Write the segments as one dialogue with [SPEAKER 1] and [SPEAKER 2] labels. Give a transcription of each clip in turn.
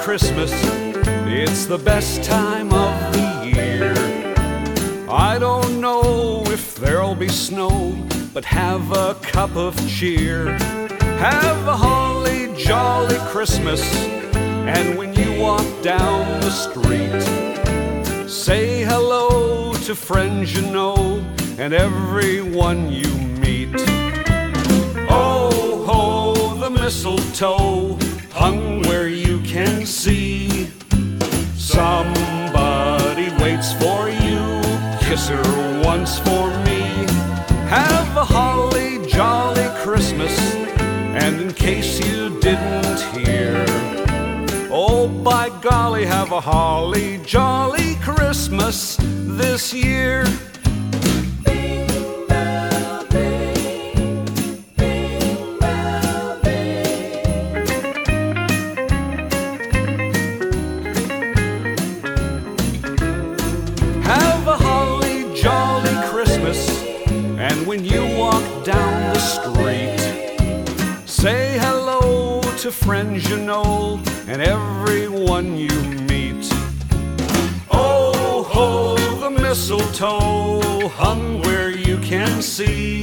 [SPEAKER 1] Christmas, it's the best time of the year. I don't know if there'll be snow, but have a cup of cheer. Have a holly jolly Christmas, and when you walk down the street, say hello to friends you know and everyone you meet. Oh ho, the mistletoe hung where you can see. Somebody waits for you, kiss her once for me. Have a holly jolly Christmas, and in case you didn't hear, oh by golly, have a holly jolly Christmas this year. Have a holly jolly Christmas, and when you walk down the street, say hello to friends you know and everyone you meet. Oh ho, the mistletoe hung where you can see.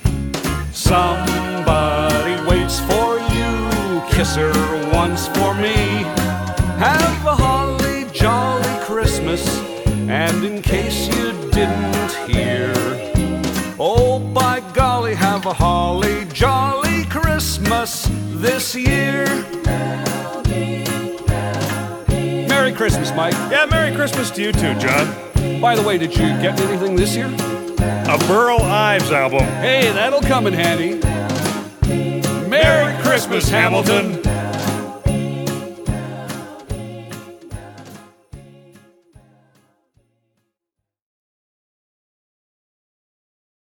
[SPEAKER 1] Somebody waits for you, kiss her once for me. Have a holly jolly Christmas, and in case you didn't hear, oh by golly, have a holly jolly Christmas this year. Merry Christmas, Mike.
[SPEAKER 2] Yeah, Merry Christmas to you too, John.
[SPEAKER 1] By the way, did you get anything this year?
[SPEAKER 2] A Burl Ives album.
[SPEAKER 1] Hey, that'll come in handy.
[SPEAKER 2] Merry Christmas, Hamilton.